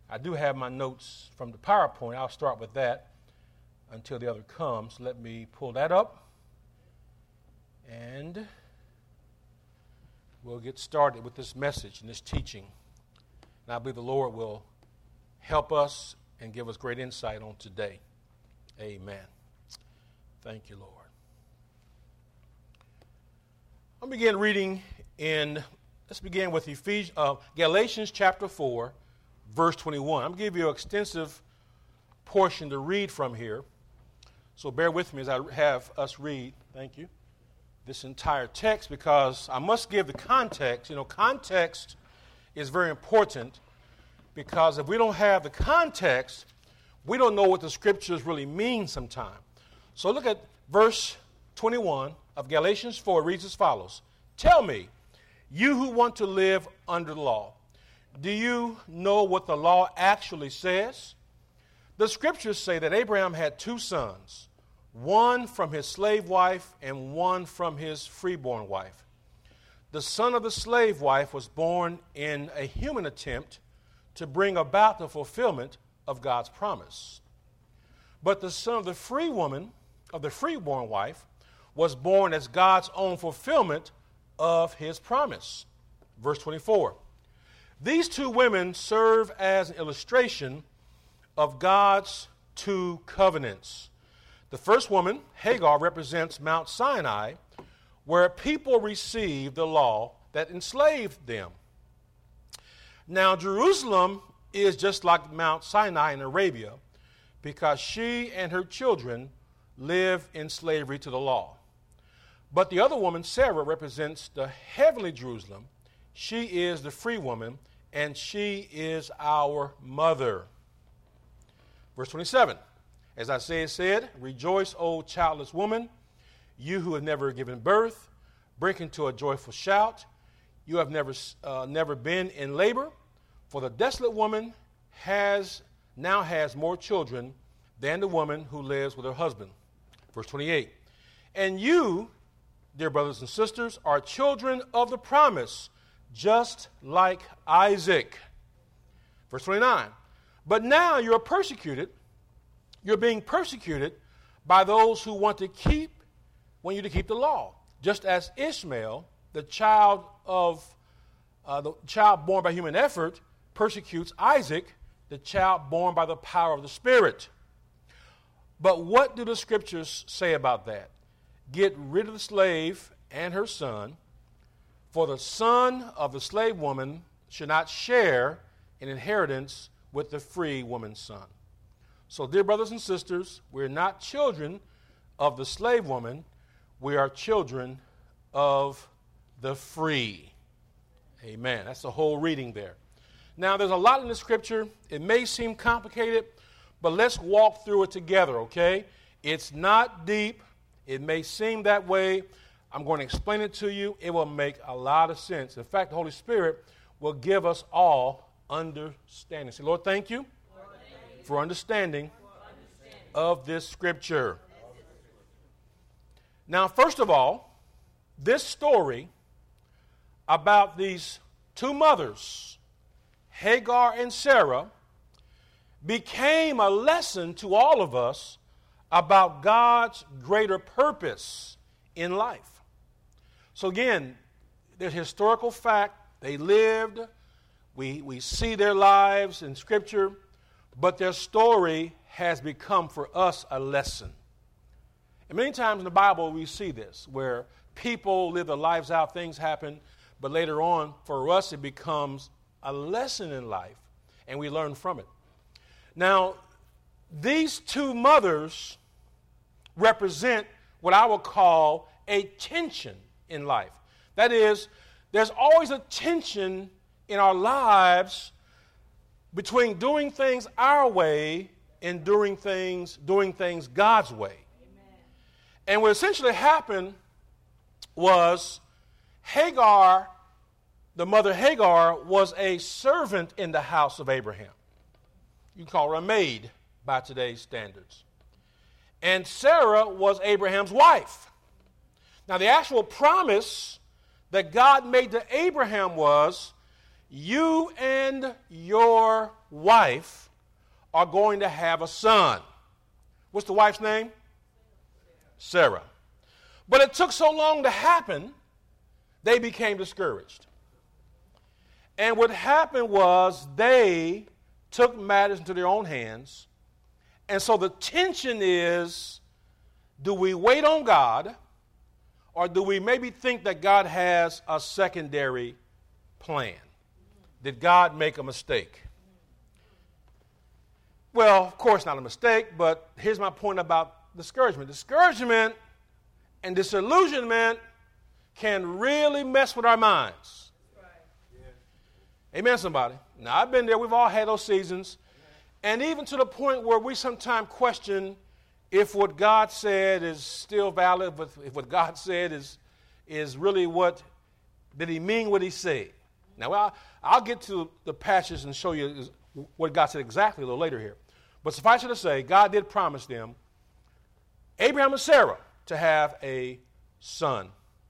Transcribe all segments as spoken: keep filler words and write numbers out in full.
I do have my notes from the PowerPoint. I'll start with that until the other comes. Let me pull that up, and we'll get started with this message and this teaching. And I believe the Lord will help us and give us great insight on today. Amen. Thank you, Lord. I'll begin reading in, let's begin with Ephesians, uh, Galatians chapter four, verse twenty-one. I'm going to give you an extensive portion to read from here. So bear with me as I have us read, thank you, this entire text, because I must give the context. You know, context is very important, because if we don't have the context, we don't know what the scriptures really mean sometimes. So look at verse twenty-one of Galatians four. It reads as follows. Tell me, you who want to live under the law, do you know what the law actually says? The scriptures say that Abraham had two sons, one from his slave wife and one from his freeborn wife. The son of the slave wife was born in a human attempt to bring about the fulfillment of God's promise. But the son of the free woman, of the freeborn wife, was born as God's own fulfillment of his promise. Verse twenty-four. These two women serve as an illustration of God's two covenants. The first woman, Hagar, represents Mount Sinai, where people received the law that enslaved them. Now, Jerusalem is just like Mount Sinai in Arabia, because she and her children live in slavery to the law. But the other woman, Sarah, represents the heavenly Jerusalem. She is the free woman, and she is our mother. Verse twenty-seven. As Isaiah said, rejoice, O childless woman, you who have never given birth, break into a joyful shout. You have never, uh, never been in labor, for the desolate woman has now has more children than the woman who lives with her husband. Verse twenty-eight. And you, dear brothers and sisters, are children of the promise, just like Isaac. Verse twenty-nine. But now you are persecuted. You're being persecuted by those who want to keep, want you to keep the law, just as Ishmael, the child of uh, the child born by human effort, persecutes Isaac, the child born by the power of the Spirit. But what do the scriptures say about that? Get rid of the slave and her son, for the son of the slave woman should not share an inheritance with the free woman's son. So, dear brothers and sisters, we're not children of the slave woman. We are children of the free. Amen. That's the whole reading there. Now, there's a lot in the scripture. It may seem complicated, but let's walk through it together, okay? It's not deep. It may seem that way. I'm going to explain it to you. It will make a lot of sense. In fact, the Holy Spirit will give us all understanding. Say, Lord, thank you, Lord, thank you. For, understanding for understanding of this scripture. Now, first of all, this story about these two mothers, Hagar and Sarah, became a lesson to all of us about God's greater purpose in life. So again, there's historical fact. They lived. We, we see their lives in Scripture, but their story has become for us a lesson. And many times in the Bible we see this, where people live their lives out, things happen, but later on, for us, it becomes a lesson in life, and we learn from it. Now, these two mothers represent what I would call a tension in life. That is, there's always a tension in our lives between doing things our way and doing things, doing things God's way. Amen. And what essentially happened was Hagar, the mother Hagar, was a servant in the house of Abraham. You can call her a maid by today's standards. And Sarah was Abraham's wife. Now, the actual promise that God made to Abraham was, you and your wife are going to have a son. What's the wife's name? Sarah. But it took so long to happen, they became discouraged. And what happened was they took matters into their own hands. And so the tension is, do we wait on God, or do we maybe think that God has a secondary plan? Did God make a mistake? Well, of course not a mistake, but here's my point about discouragement. Discouragement and disillusionment can really mess with our minds. Right. Yeah. Amen, somebody. Now, I've been there. We've all had those seasons. And even to the point where we sometimes question if what God said is still valid, if what God said is, is really what, did he mean what he said? Now, I'll, I'll get to the passage and show you what God said exactly a little later here. But suffice it to say, God did promise them, Abraham and Sarah, to have a son.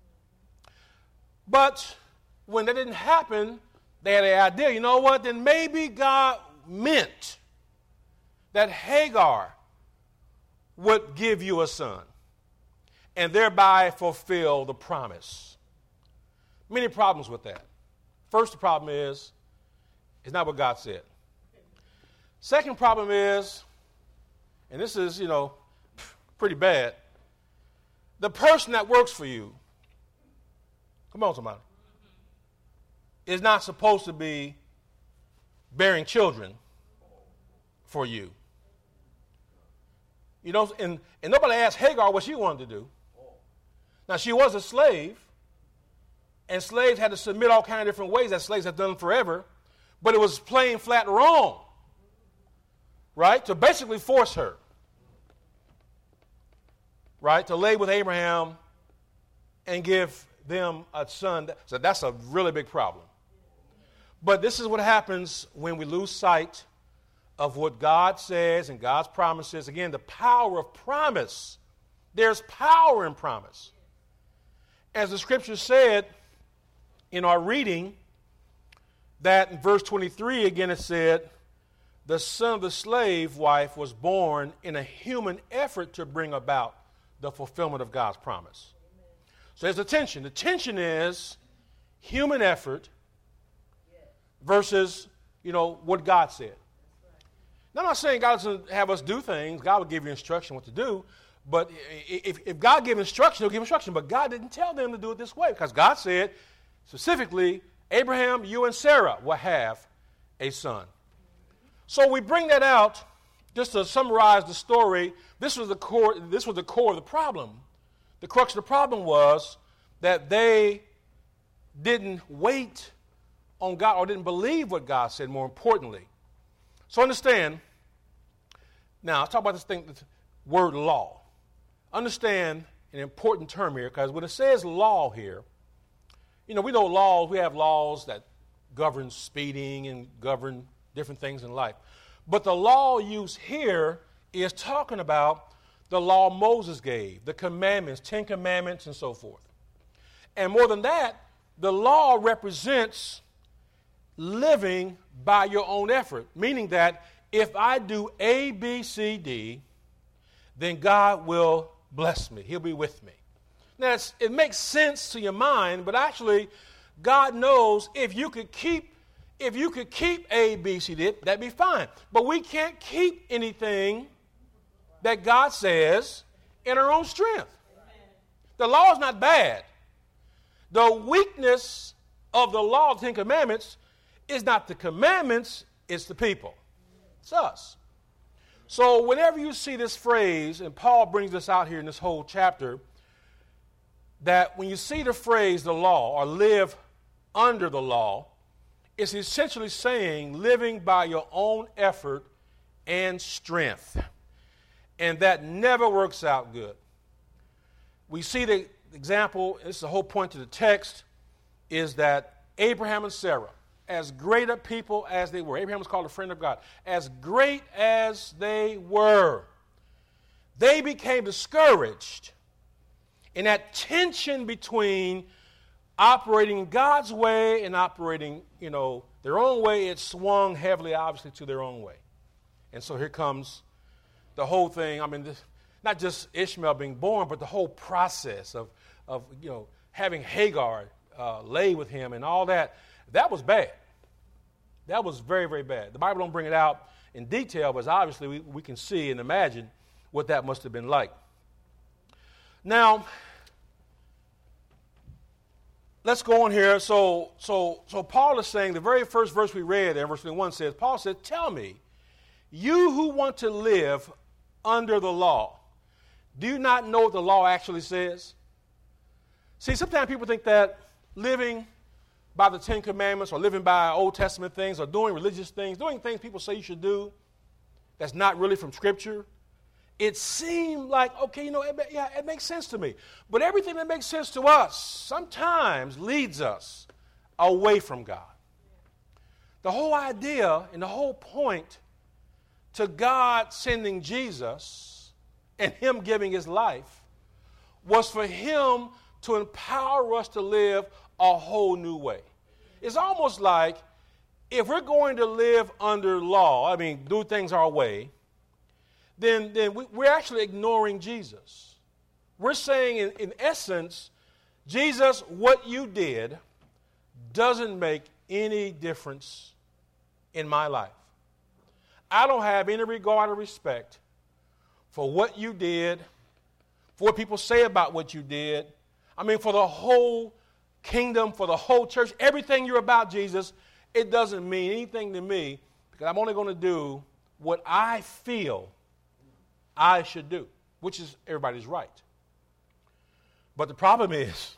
But when that didn't happen, they had an idea, you know what, then maybe God meant that Hagar would give you a son and thereby fulfill the promise. Many problems with that. First, the problem is, it's not what God said. Second problem is, and this is, you know, pretty bad, the person that works for you, come on somebody, is not supposed to be bearing children for you. You know, and, and nobody asked Hagar what she wanted to do. Now, she was a slave, and slaves had to submit all kinds of different ways that slaves had done forever, but it was plain flat wrong, right, to basically force her, right, to lay with Abraham and give them a son. So that's a really big problem. But this is what happens when we lose sight of what God says and God's promises. Again, the power of promise. There's power in promise. As the scripture said in our reading, that in verse twenty-three, again it said, the son of the slave wife was born in a human effort to bring about the fulfillment of God's promise. Amen. So there's a tension. The tension is human effort versus, you know, what God said. Now, I'm not saying God doesn't have us do things. God will give you instruction what to do. But if, if God gave instruction, he'll give instruction. But God didn't tell them to do it this way, because God said specifically, Abraham, you and Sarah will have a son. So we bring that out just to summarize the story. This was the core, this was the core of the problem. The crux of the problem was that they didn't wait on God, or didn't believe what God said, more importantly. So understand, now let's talk about this thing, this word law. Understand an important term here, because when it says law here, you know, we know laws, we have laws that govern speeding and govern different things in life. But the law used here is talking about the law Moses gave, the commandments, Ten Commandments and so forth. And more than that, the law represents living by your own effort, meaning that if I do A, B, C, D, then God will bless me. He'll be with me. Now, it's, it makes sense to your mind, but actually, God knows if you could keep, if you could keep A, B, C, D, that'd be fine. But we can't keep anything that God says in our own strength. The law is not bad. The weakness of the law of the Ten Commandments is not the commandments, it's the people. It's us. So whenever you see this phrase, and Paul brings this out here in this whole chapter, that when you see the phrase the law, or live under the law, it's essentially saying living by your own effort and strength. And that never works out good. We see the example, this is the whole point of the text, is that Abraham and Sarah, as great a people as they were, Abraham was called a friend of God, as great as they were, they became discouraged in that tension between operating God's way and operating, you know, their own way, it swung heavily, obviously, to their own way. And so here comes the whole thing. I mean, this, not just Ishmael being born, but the whole process of, of you know, having Hagar uh, lay with him and all that. That was bad. That was very, very bad. The Bible don't bring it out in detail, but obviously we, we can see and imagine what that must have been like. Now, let's go on here. So, so, so Paul is saying, the very first verse we read there, verse twenty-one says, Paul said, tell me, you who want to live under the law, do you not know what the law actually says? See, sometimes people think that living by the Ten Commandments or living by Old Testament things or doing religious things, doing things people say you should do that's not really from Scripture, it seemed like, okay, you know, it, yeah, it makes sense to me. But everything that makes sense to us sometimes leads us away from God. The whole idea and the whole point to God sending Jesus and him giving his life was for him to empower us to live a whole new way. It's almost like if we're going to live under law, I mean, do things our way, then, then we, we're actually ignoring Jesus. We're saying, in, in essence, Jesus, what you did doesn't make any difference in my life. I don't have any regard or respect for what you did, for what people say about what you did. I mean, for the whole kingdom, for the whole church, everything you're about, Jesus, it doesn't mean anything to me because I'm only going to do what I feel I should do, which is everybody's right. But the problem is,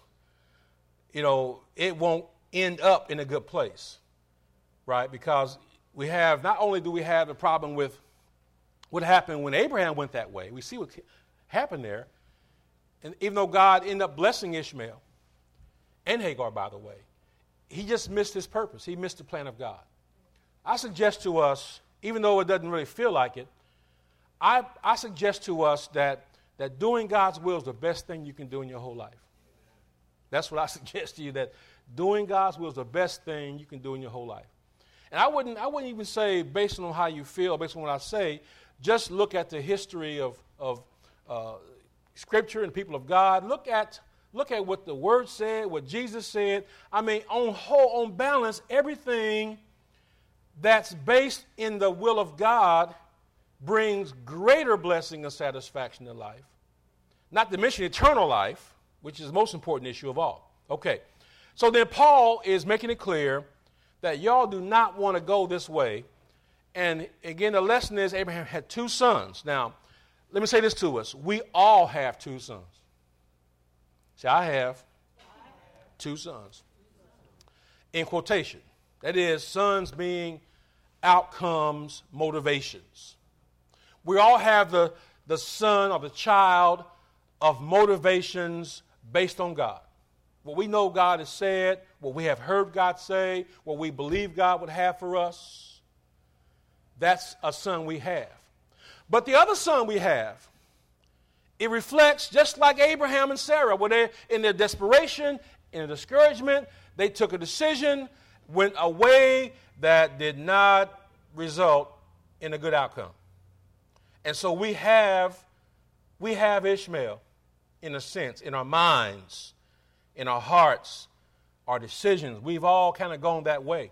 you know, it won't end up in a good place, right? Because we have, not only do we have the problem with what happened when Abraham went that way, we see what happened there, and even though God ended up blessing Ishmael and Hagar, by the way, he just missed his purpose. He missed the plan of God. I suggest to us, even though it doesn't really feel like it, I, I suggest to us that, that doing God's will is the best thing you can do in your whole life. That's what I suggest to you, that doing God's will is the best thing you can do in your whole life. And I wouldn't, I wouldn't even say based on how you feel, based on what I say, just look at the history of, of uh, Scripture and people of God. Look at, look at what the Word said, what Jesus said. I mean, on whole, on balance, everything that's based in the will of God brings greater blessing and satisfaction in life. Not to mention eternal life, which is the most important issue of all. Okay, so then Paul is making it clear that y'all do not want to go this way. And again, the lesson is Abraham had two sons. Now, let me say this to us. We all have two sons. See, I have two sons. In quotation. That is, sons being outcomes, motivations. We all have the, the son or the child of motivations based on God. What we know God has said, what we have heard God say, what we believe God would have for us, that's a son we have. But the other son we have, it reflects just like Abraham and Sarah, where they, in their desperation, in their discouragement, they took a decision, went a way that did not result in a good outcome. And so we have, we have Ishmael, in a sense, in our minds, in our hearts, our decisions. We've all kind of gone that way.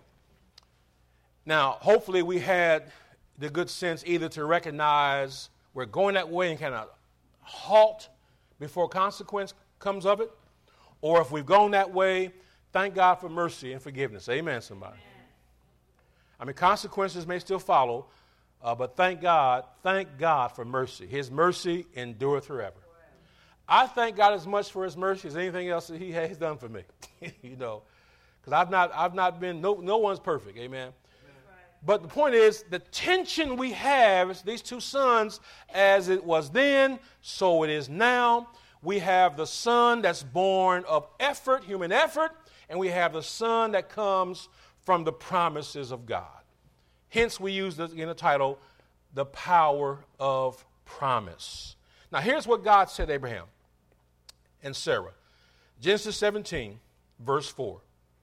Now, hopefully we had the good sense either to recognize we're going that way and kind of halt before consequence comes of it, or if we've gone that way, thank God for mercy and forgiveness. Amen, somebody. Amen. I mean, consequences may still follow, uh, but thank God, thank God for mercy. His mercy endureth forever. I thank God as much for his mercy as anything else that he has done for me, you know, because I've not, I've not been, no, no one's perfect, amen. Amen. But the point is, the tension we have is these two sons, as it was then, so it is now. We have the son that's born of effort, human effort, and we have the son that comes from the promises of God. Hence, we use the, in the title, The Power of Promise. Now, here's what God said to Abraham and Sarah. Genesis seventeen, verse four.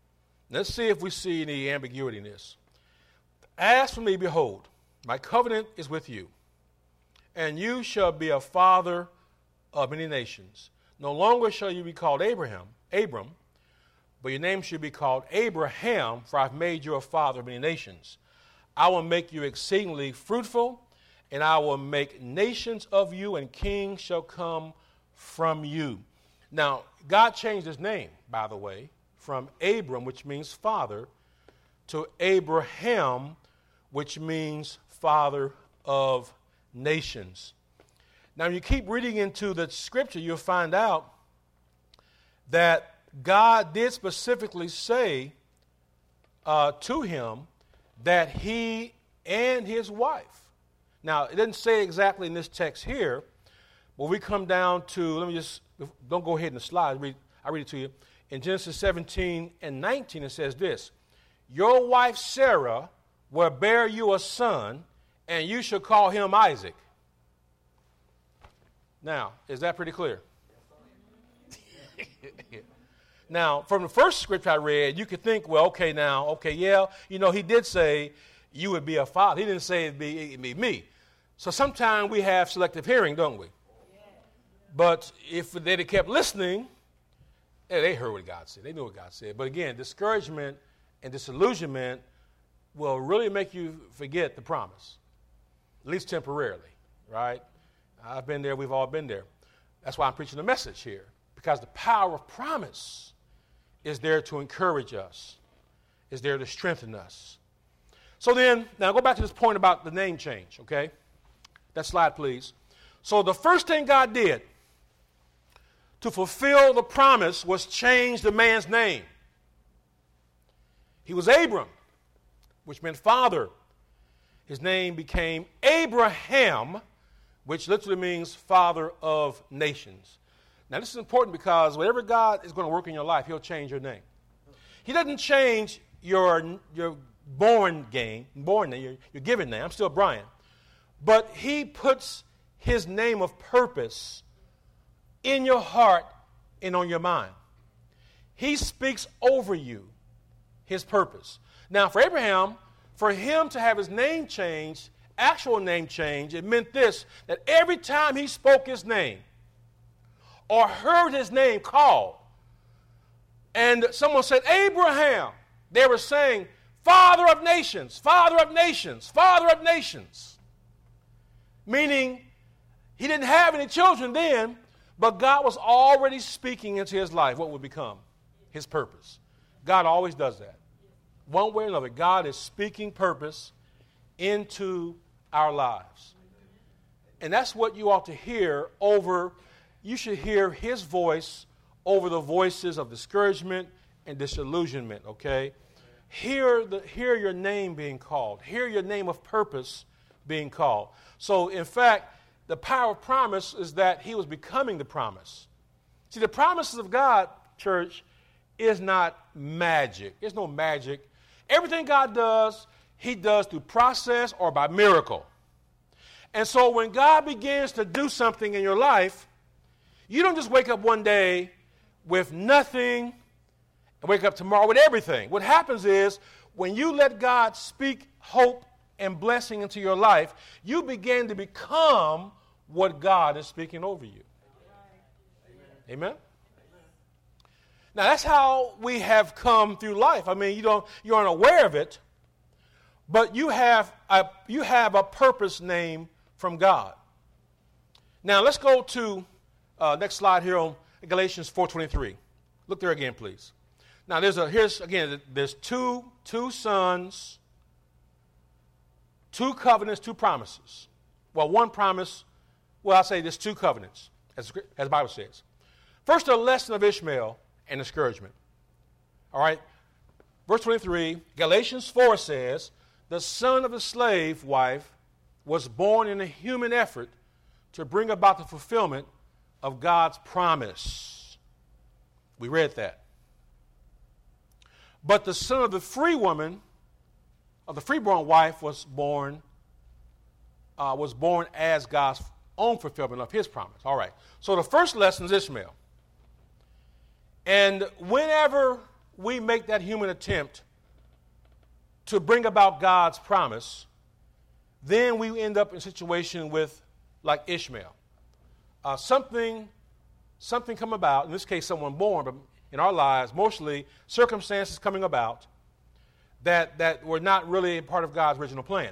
Let's see if we see any ambiguity in this. As for me, behold, my covenant is with you, and you shall be a father of many nations. No longer shall you be called Abraham, Abram, but your name should be called Abraham, for I've made you a father of many nations. I will make you exceedingly fruitful, and I will make nations of you, and kings shall come from you. Now, God changed his name, by the way, from Abram, which means father, to Abraham, which means father of nations. Now, when you keep reading into the scripture, you'll find out that God did specifically say uh, to him that he and his wife. Now, it doesn't say exactly in this text here, but we come down to, let me just, don't go ahead in the slide. Read, I read it to you. In Genesis seventeen and nineteen, it says this, your wife Sarah will bear you a son, and you shall call him Isaac. Now, is that pretty clear? Now, from the first scripture I read, you could think, well, okay, now, okay, yeah, you know, he did say you would be a father. He didn't say it'd be, it'd be me. So sometimes we have selective hearing, don't we? But if they'd have kept listening, yeah, they heard what God said. They knew what God said. But again, discouragement and disillusionment will really make you forget the promise, at least temporarily, right? I've been there. We've all been there. That's why I'm preaching the message here, because the power of promise is there to encourage us, is there to strengthen us. So then, now go back to this point about the name change, okay? That slide, please. So the first thing God did to fulfill the promise was change the man's name. He was Abram, which meant father. His name became Abraham, which literally means father of nations. Now, this is important because whatever God is going to work in your life, he'll change your name. He doesn't change your, your born game, born name, your, your given name. I'm still Brian. But he puts his name of purpose in your heart and on your mind. He speaks over you his purpose. Now, for Abraham, for him to have his name changed, actual name change, it meant this, that every time he spoke his name or heard his name called, and someone said, Abraham, they were saying, Father of nations, Father of nations, Father of nations. Meaning, he didn't have any children then, but God was already speaking into his life what would become his purpose. God always does that. One way or another, God is speaking purpose into our lives. And that's what you ought to hear over, you should hear his voice over the voices of discouragement and disillusionment, okay? Hear, the, hear your name being called. Hear your name of purpose being called. So, in fact, the power of promise is that he was becoming the promise. See, the promises of God, church, is not magic. There's no magic. Everything God does, he does through process or by miracle. And so when God begins to do something in your life, you don't just wake up one day with nothing and wake up tomorrow with everything. What happens is when you let God speak hope and blessing into your life, you begin to become what God is speaking over you. Amen? Amen? Now, that's how we have come through life. I mean, you don't, you aren't aware of it, but you have a, you have a purpose name from God. Now, let's go to uh, next slide here on Galatians four twenty-three. Look there again, please. Now, there's a here's again. There's two two sons, two covenants, two promises. Well, one promise. Well, I'll say there's two covenants, as as the Bible says. First, the lesson of Ishmael and discouragement. All right, verse twenty-three. Galatians four says, "The son of the slave wife was born in a human effort to bring about the fulfillment of God's promise." We read that. But the son of the free woman, of the freeborn wife, was born, uh, was born as God's own fulfillment of his promise. All right. So the first lesson is Ishmael. And whenever we make that human attempt to bring about God's promise, then we end up in a situation with, like Ishmael. Uh, something, something come about, in this case someone born, but in our lives, mostly circumstances coming about that, that were not really part of God's original plan.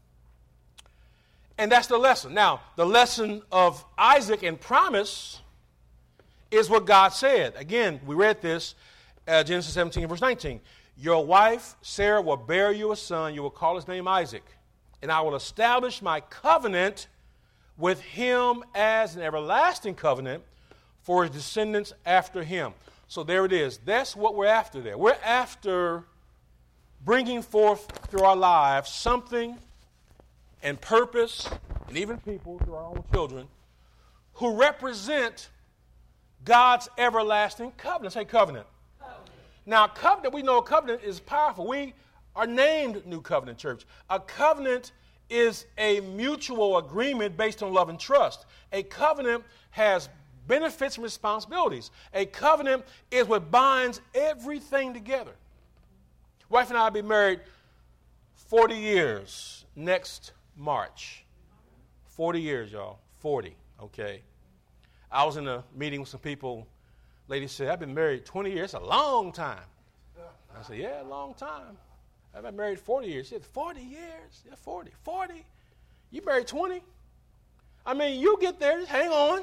And that's the lesson. Now, the lesson of Isaac and promise is what God said. Again, we read this, uh, Genesis seventeen, verse nineteen. Your wife, Sarah, will bear you a son. You will call his name Isaac. And I will establish my covenant with him as an everlasting covenant for his descendants after him. So there it is. That's what we're after there. We're after bringing forth through our lives something and purpose, and even people, through our own children, who represent God's everlasting covenant. Say covenant. Covenant. Now, covenant, we know a covenant is powerful. We are named New Covenant Church. A covenant is a mutual agreement based on love and trust. A covenant has benefits and responsibilities. A covenant is what binds everything together. Wife and I will be married forty years next March. forty years, y'all. forty, okay. I was in a meeting with some people. Lady said, I've been married twenty years. It's a long time. I said, yeah, a long time. I've been married forty years. She said, forty years? Yeah, forty. forty? You married twenty? I mean, you get there. Just hang on.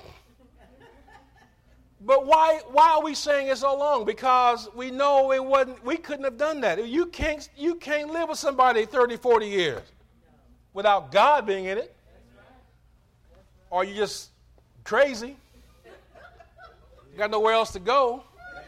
But why why are we saying it so long? Because we know it wasn't, we couldn't have done that. You can't, you can't live with somebody thirty, forty years without God being in it. Or you just crazy. You got nowhere else to go.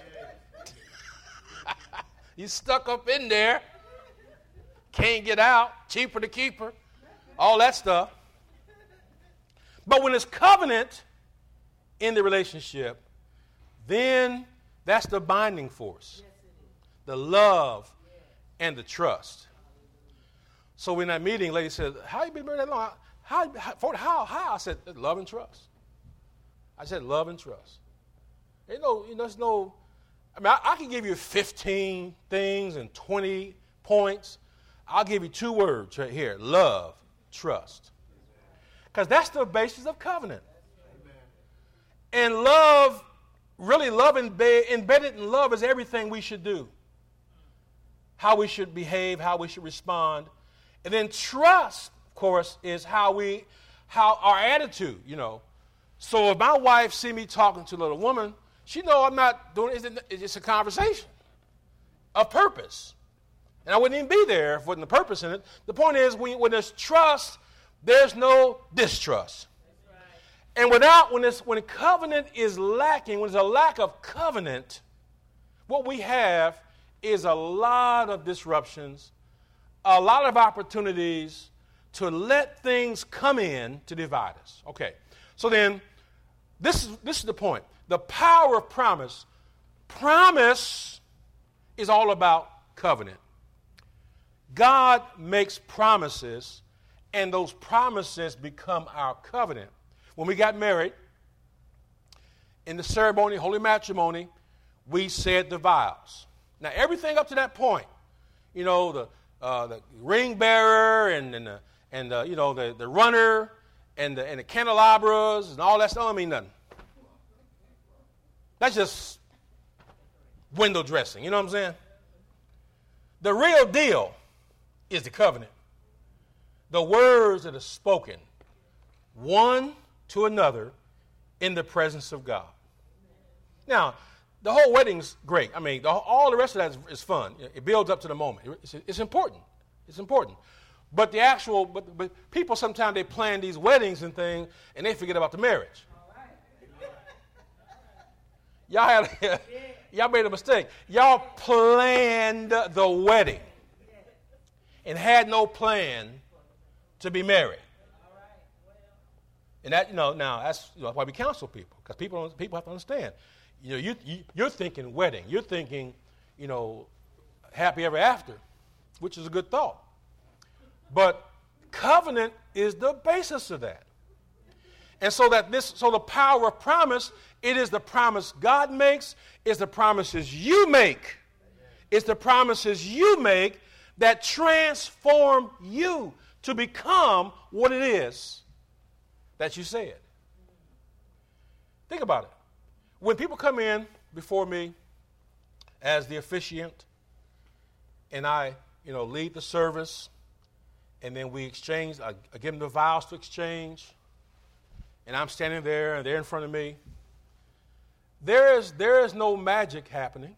You stuck up in there. Can't get out. Cheaper to keep her. All that stuff. But when it's covenant in the relationship, then that's the binding force. The love and the trust. So in that meeting, lady said, how you been married that long? How, how, how, how? I said, love and trust. I said, love and trust. Ain't no, you know, there's no, I mean, I, I can give you fifteen things and twenty points. I'll give you two words right here, love, trust. Because that's the basis of covenant. And love, really love embe- embedded in love is everything we should do. How we should behave, how we should respond. And then trust, of course, is how we, how our attitude, you know. So if my wife see me talking to a little woman, she know I'm not doing it. It's just a conversation of purpose. And I wouldn't even be there if there wasn't a purpose in it. The point is, when, when there's trust, there's no distrust. Right. And without, when, it's, when covenant is lacking, when there's a lack of covenant, what we have is a lot of disruptions, a lot of opportunities to let things come in to divide us. Okay, so then this is, this is the point. The power of promise. Promise is all about covenant. God makes promises, and those promises become our covenant. When we got married, in the ceremony, holy matrimony, we said the vows. Now, everything up to that point, you know, the uh, the ring bearer and, and the and the, you know the, the runner and the and the candelabras and all that stuff don't mean nothing. That's just window dressing. You know what I'm saying? The real deal is the covenant. The words that are spoken one to another in the presence of God. Now, the whole wedding's great. I mean, the, all the rest of that is, is fun. It builds up to the moment. It's, it's important. It's important. But the actual, but, but people sometimes they plan these weddings and things, and they forget about the marriage. Y'all had, y'all made a mistake. Y'all planned the wedding and had no plan to be married. And that, you know, now that's, you know, why we counsel people, because people people have to understand. You know, you, you you're thinking wedding, you're thinking, you know, happy ever after, which is a good thought. But covenant is the basis of that. And so that this, so the power of promise, it is the promise God makes, it's the promises you make It's the promises you make that transform you to become what it is that you said. Think about it. When people come in before me as the officiant, and I, you know, lead the service, and then we exchange, I, I give them the vows to exchange, and I'm standing there, and they're in front of me. There is, there is no magic happening.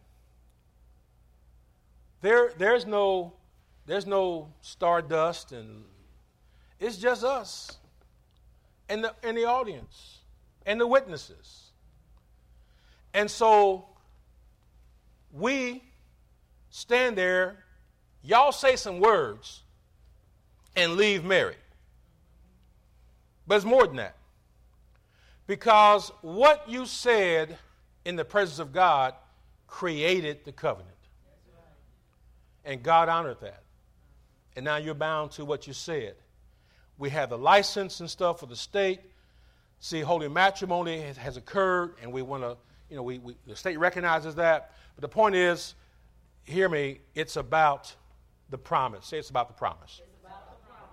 There, there's no, there's no stardust, and it's just us and the, and the audience and the witnesses. And so we stand there, y'all say some words, and leave married. But it's more than that. Because what you said in the presence of God created the covenant. And God honored that. And now you're bound to what you said. We have the license and stuff for the state. See, holy matrimony has, has occurred, and we want to, you know, we, we the state recognizes that. But the point is, hear me, it's about the promise. Say it's about the promise. It's about the promise.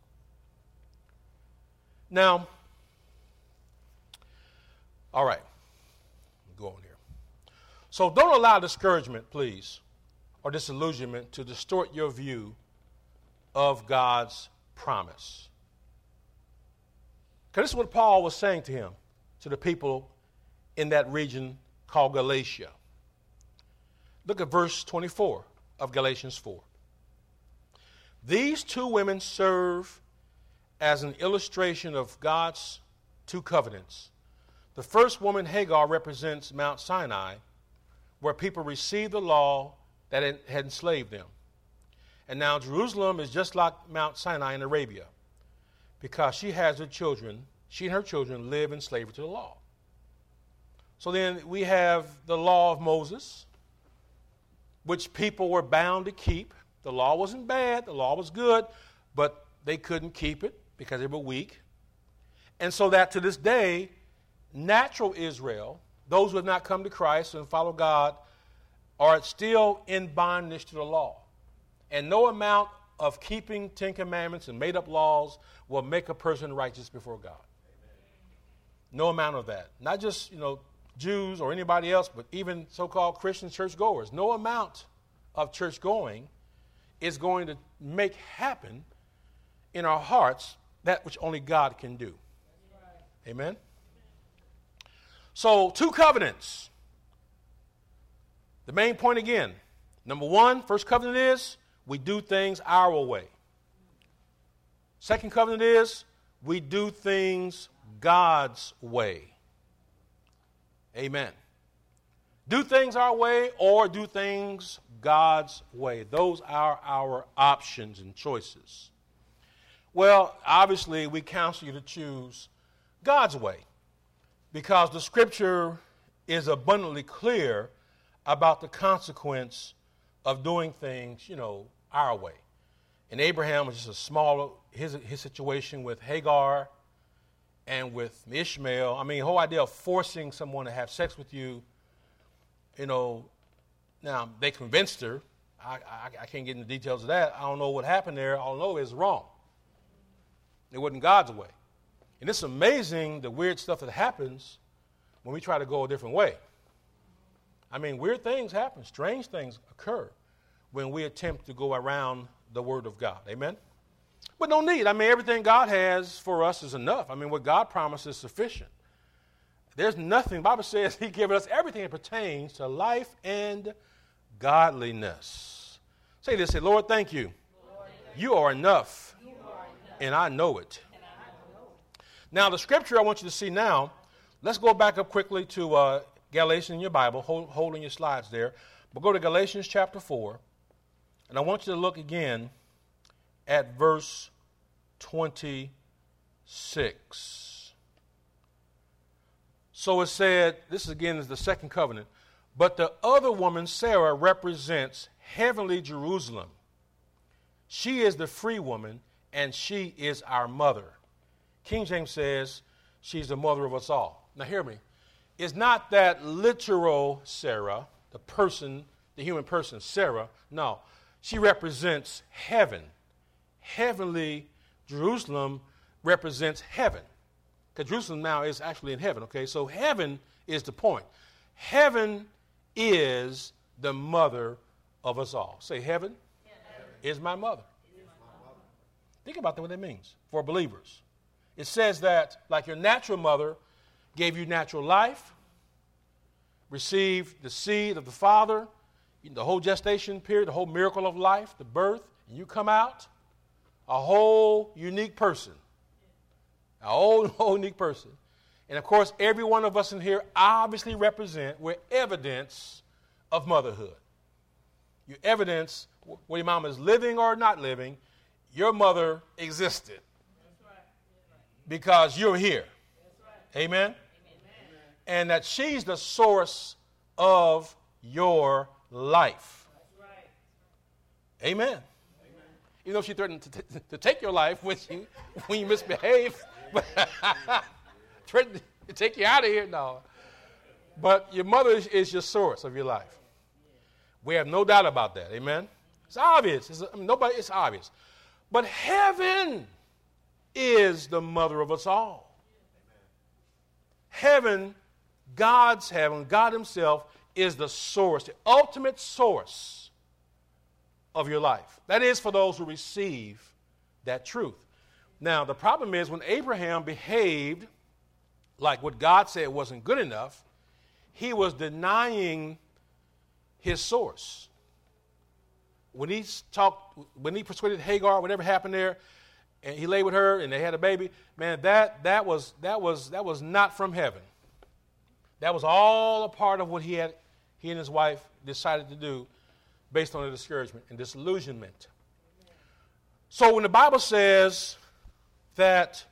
Now, all right, go on here. So don't allow discouragement, please, or disillusionment to distort your view of God's promise. Because this is what Paul was saying to him, to the people in that region called Galatia. Look at verse twenty-four of Galatians four. These two women serve as an illustration of God's two covenants. The first woman, Hagar, represents Mount Sinai, where people received the law that had enslaved them. And now Jerusalem is just like Mount Sinai in Arabia, because she has her children, she and her children live in slavery to the law. So then we have the law of Moses, which people were bound to keep. The law wasn't bad, the law was good, but they couldn't keep it because they were weak. And so that to this day, natural Israel, those who have not come to Christ and follow God, are still in bondage to the law. And no amount of keeping Ten Commandments and made-up laws will make a person righteous before God. Amen. No amount of that. Not just, you know, Jews or anybody else, but even so-called Christian churchgoers. No amount of church-going is going to make happen in our hearts that which only God can do. Right. Amen? So, two covenants. The main point again. Number one, first covenant is we do things our way. Second covenant is we do things God's way. Amen. Do things our way or do things God's way. Those are our options and choices. Well, obviously, we counsel you to choose God's way, because the scripture is abundantly clear about the consequence of doing things, you know, our way. And Abraham was just a small, his, his situation with Hagar and with Ishmael. I mean, the whole idea of forcing someone to have sex with you, you know, now they convinced her. I, I, I can't get into the details of that. I don't know what happened there. All I know is wrong. It wasn't God's way. And it's amazing the weird stuff that happens when we try to go a different way. I mean, weird things happen. Strange things occur when we attempt to go around the Word of God. Amen? But no need. I mean, everything God has for us is enough. I mean, what God promised is sufficient. There's nothing. The Bible says He gives us everything that pertains to life and godliness. Say this. Say, Lord, thank you. Lord, thank you. You are enough. You are enough. And I know it. And I know it. Now, the scripture I want you to see now, let's go back up quickly to uh, Galatians in your Bible, hold, hold in your slides there. But go to Galatians chapter four, and I want you to look again at verse twenty-six. So it said, this again is the second covenant, but the other woman, Sarah, represents heavenly Jerusalem. She is the free woman, and she is our mother. King James says she's the mother of us all. Now hear me. It's not that literal Sarah, the person the human person, Sarah. No, she represents heaven. Heavenly Jerusalem represents heaven. Because Jerusalem now is actually in heaven, okay? So heaven is the point. Heaven is the mother of us all. Say, heaven, heaven. Is my mother. Is my mother. Think about that, what that means for believers. It says that, like your natural mother gave you natural life, received the seed of the Father, the whole gestation period, the whole miracle of life, the birth, and you come out a whole unique person. A whole, whole unique person. And of course, every one of us in here obviously represent, we're evidence of motherhood. You're evidence, whether your mom is living or not living, your mother existed. That's right. Because you're here. That's right. Amen? Amen? And that she's the source of your life. That's right. Amen. Amen. Even though she threatened to, t- to take your life when you, when you misbehave, but threatened to take you out of here, no. But your mother is, is your source of your life. We have no doubt about that. Amen. It's obvious. It's, I mean, nobody. It's obvious. But heaven is the mother of us all. Heaven, God's heaven, God Himself is the source, the ultimate source of your life. That is for those who receive that truth. Now, the problem is when Abraham behaved like what God said wasn't good enough, he was denying his source. When he talked, when he persuaded Hagar, whatever happened there, and he lay with her and they had a baby, man, that that was that was that was not from heaven. That was all a part of what he had he and his wife decided to do based on a discouragement and disillusionment. So when the Bible says that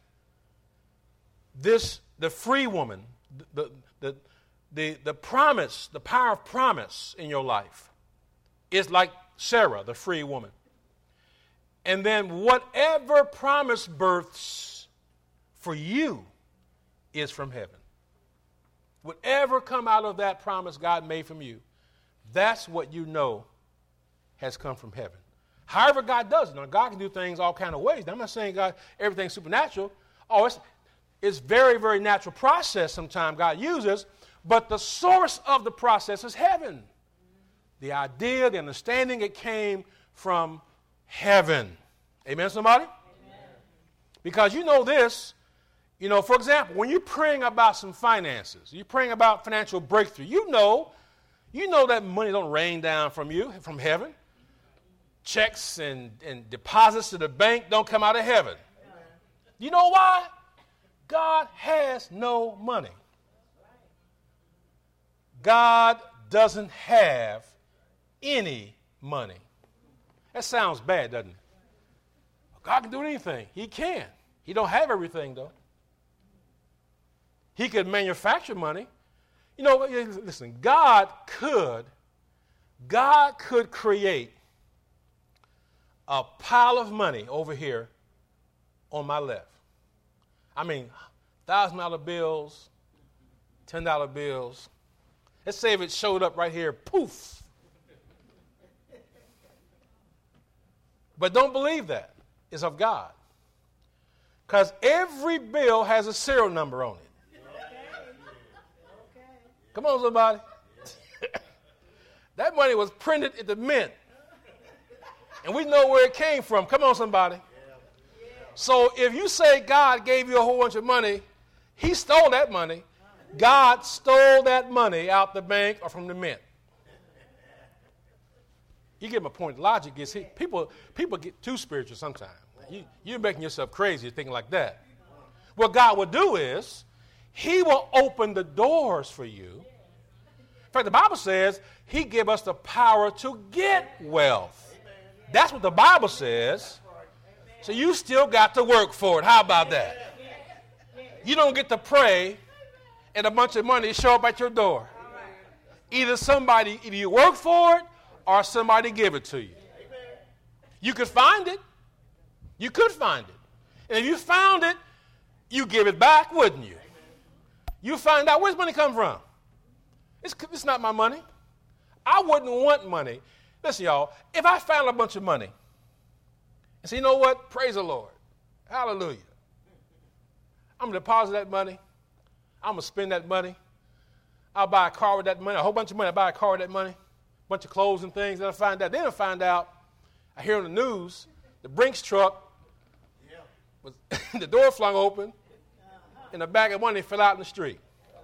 this the free woman, the the the the promise, the power of promise in your life is like Sarah, the free woman. And then whatever promise births for you is from heaven. Whatever come out of that promise God made from you, that's what you know has come from heaven. However God does it. Now, God can do things all kind of ways. Now, I'm not saying God, everything's supernatural. Oh, it's, it's very, very natural process sometimes God uses, but the source of the process is heaven. The idea, the understanding, it came from heaven. Amen, somebody? Amen. Because you know this, you know, for example, when you're praying about some finances, you're praying about financial breakthrough, you know, you know that money don't rain down from you, from heaven. Checks and, and deposits to the bank don't come out of heaven. You know why? God has no money. God doesn't have any money. That sounds bad, doesn't it? God can do anything. He can. He don't have everything, though. He could manufacture money. You know, listen, God could, God could create a pile of money over here on my left. I mean, one thousand dollar bills, ten dollar bills. Let's say if it showed up right here, poof. But don't believe that. It's of God. Because every bill has a serial number on it. Okay. Come on, somebody. That money was printed at the mint. And we know where it came from. Come on, somebody. So if you say God gave you a whole bunch of money, He stole that money. God stole that money out the bank or from the mint. You get my point. Logic is people people get too spiritual sometimes. You, you're making yourself crazy thinking like that. What God will do is He will open the doors for you. In fact, the Bible says He give us the power to get wealth. That's what the Bible says. So you still got to work for it. How about that? You don't get to pray and a bunch of money show up at your door. Either somebody, either you work for it or somebody give it to you. You could find it. You could find it. And if you found it, you give it back, wouldn't you? You find out, where's money come from? It's, it's not my money. I wouldn't want money. Listen, y'all, if I found a bunch of money, and say, you know what? Praise the Lord. Hallelujah. I'm going to deposit that money. I'm going to spend that money. I'll buy a car with that money, a whole bunch of money. I'll buy a car with that money, a bunch of clothes and things. Then I find out. Then I find out, I hear on the news, the Brinks truck, yeah. was the door flung open, and the bag of money fell out in the street.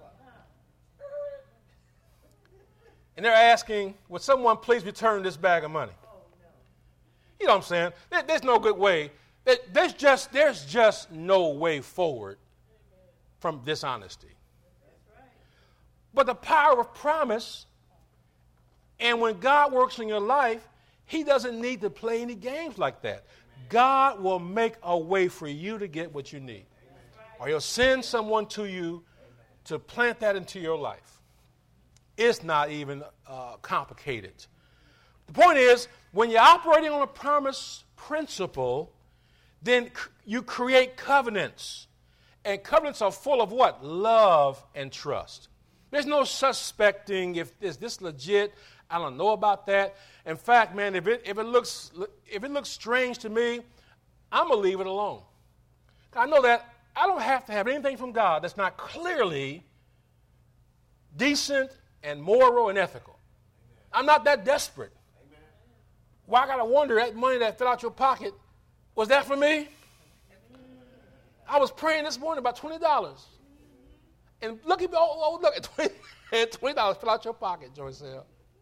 And they're asking, would someone please return this bag of money? You know what I'm saying? There, there's no good way. There, there's just there's just no way forward from dishonesty. But the power of promise, and when God works in your life, he doesn't need to play any games like that. God will make a way for you to get what you need. Or he'll send someone to you to plant that into your life. It's not even uh, complicated. The point is, when you're operating on a promise principle, then c- you create covenants. And covenants are full of what? Love and trust. There's no suspecting if is this legit. I don't know about that. In fact, man, if it if it looks if it looks strange to me, I'm gonna leave it alone. I know that I don't have to have anything from God that's not clearly decent and moral and ethical. I'm not that desperate. Why well, I got to wonder, that money that fell out your pocket, was that for me? I was praying this morning about twenty dollars. And look at me, oh, oh look, at twenty dollars fell out your pocket, Joycelle.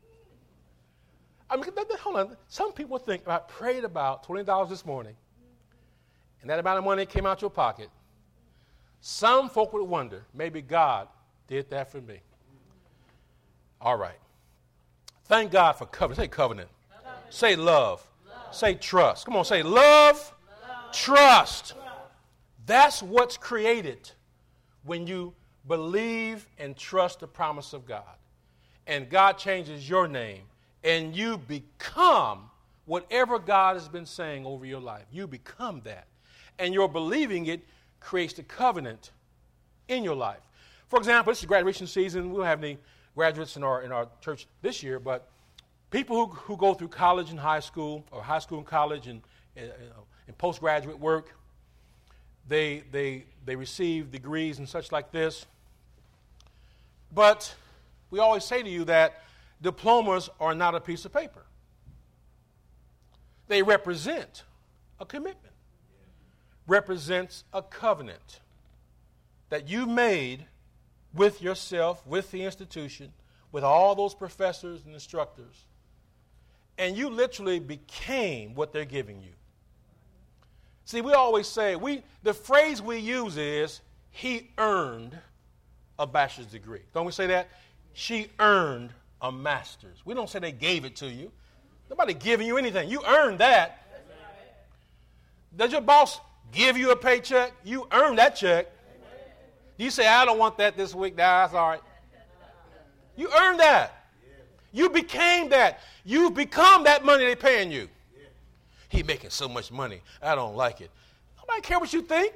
I mean, hold on. Some people think, if I prayed about twenty dollars this morning, and that amount of money came out your pocket, some folk would wonder, maybe God did that for me. All right. Thank God for covenant. Say covenant. Covenant. Say love. love. Say trust. Come on, say love, love. Trust. trust. That's what's created when you believe and trust the promise of God. And God changes your name, and you become whatever God has been saying over your life. You become that. And your believing it creates the covenant in your life. For example, this is graduation season. We don't have any graduates in our in our church this year, but people who, who go through college and high school, or high school and college and, and, and postgraduate work, they, they, they receive degrees and such like this. But we always say to you that diplomas are not a piece of paper. They represent a commitment, represents a covenant that you made with yourself, with the institution, with all those professors and instructors, and you literally became what they're giving you. See, we always say, we the phrase we use is, he earned a bachelor's degree. Don't we say that? She earned a master's. We don't say they gave it to you. Nobody giving you anything. You earned that. Does your boss give you a paycheck? You earned that check. You say, I don't want that this week. Nah, that's all right. You earned that. You became that. You've become that money they're paying you. He making so much money. I don't like it. Nobody care what you think.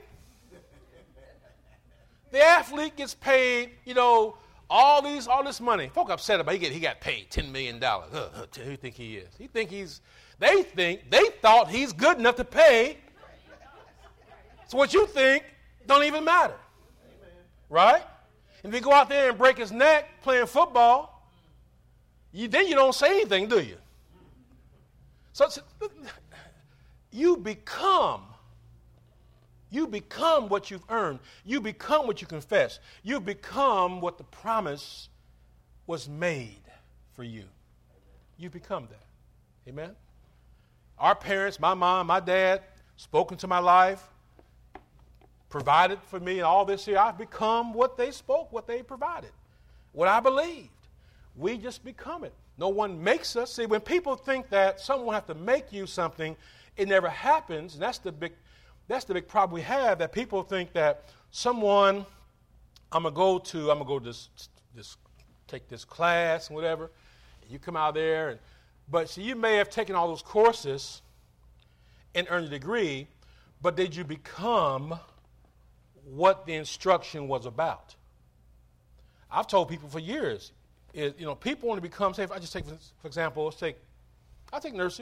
The athlete gets paid, you know, all these, all this money. Folk upset about he get he got paid ten million dollars. Uh, uh, who do you think he is? He think he's. They think they thought he's good enough to pay. So what you think don't even matter. Right? If you go out there and break his neck playing football, you, then you don't say anything, do you? So you become, you become what you've earned. You become what you confess. You become what the promise was made for you. You become that. Amen? Our parents, my mom, my dad, spoke into my life, provided for me and all this here. I've become what they spoke, what they provided, what I believed. We just become it. No one makes us. See, when people think that someone has to make you something, it never happens. And that's the big, that's the big problem we have, that people think that someone, I'm going to go to, I'm going to go to this, this, take this class and whatever. And you come out there. And, but see, you may have taken all those courses and earned a degree, but did you become what the instruction was about? I've told people for years, is, you know, people want to become, say, if I just take, for example, let's take, I'll take nursing.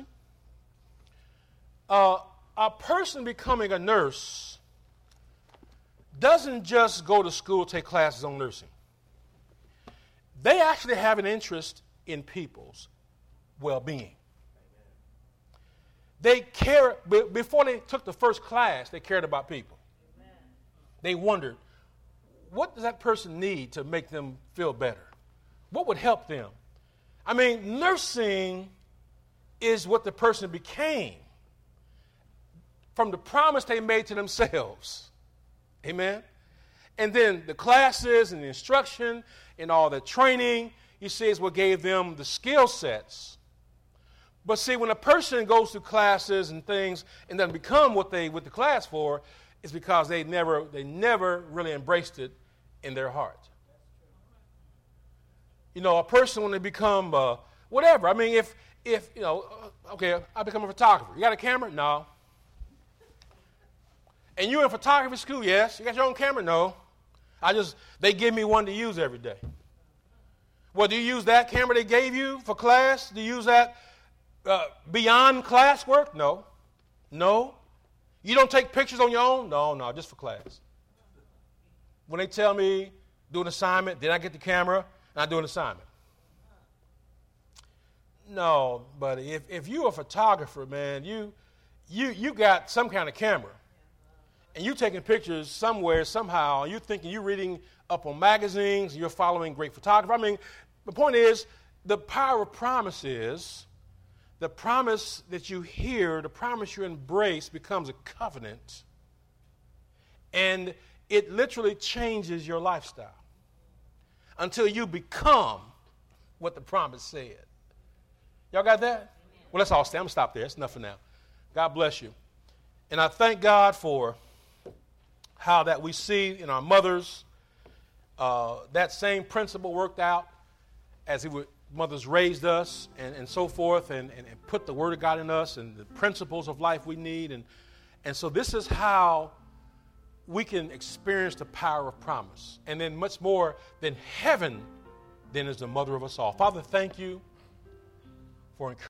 Uh, a person becoming a nurse doesn't just go to school, take classes on nursing. They actually have an interest in people's well-being. They care, before they took the first class, they cared about people. Amen. They wondered, what does that person need to make them feel better? What would help them? I mean, nursing is what the person became from the promise they made to themselves. Amen? And then the classes and the instruction and all the training, you see, is what gave them the skill sets. But see, when a person goes through classes and things and doesn't become what they went to class for, it's because they never, they never really embraced it in their heart. You know, a person when they become uh, whatever. I mean, if if you know, okay, I become a photographer. You got a camera? No. And you in photography school? Yes. You got your own camera? No. I just they give me one to use every day. Well, do you use that camera they gave you for class? Do you use that? Uh, beyond classwork? No. No. You don't take pictures on your own? No, no, just for class. When they tell me do an assignment, then I get the camera and I do an assignment. No, but if, if you're a photographer, man, you you you got some kind of camera. And you're taking pictures somewhere, somehow, and you're thinking you're reading up on magazines, and you're following great photographers. I mean, the point is, the power of promise is, the promise that you hear, the promise you embrace becomes a covenant. And it literally changes your lifestyle until you become what the promise said. Y'all got that? Amen. Well, let's all stay. I'm going to stop there. It's enough for now. God bless you. And I thank God for how that we see in our mothers uh, that same principle worked out as he would. Mothers raised us and, and so forth and, and, and put the Word of God in us and the principles of life we need. And, and so this is how we can experience the power of promise. And then much more than heaven then is the mother of us all. Father, thank you for encouraging.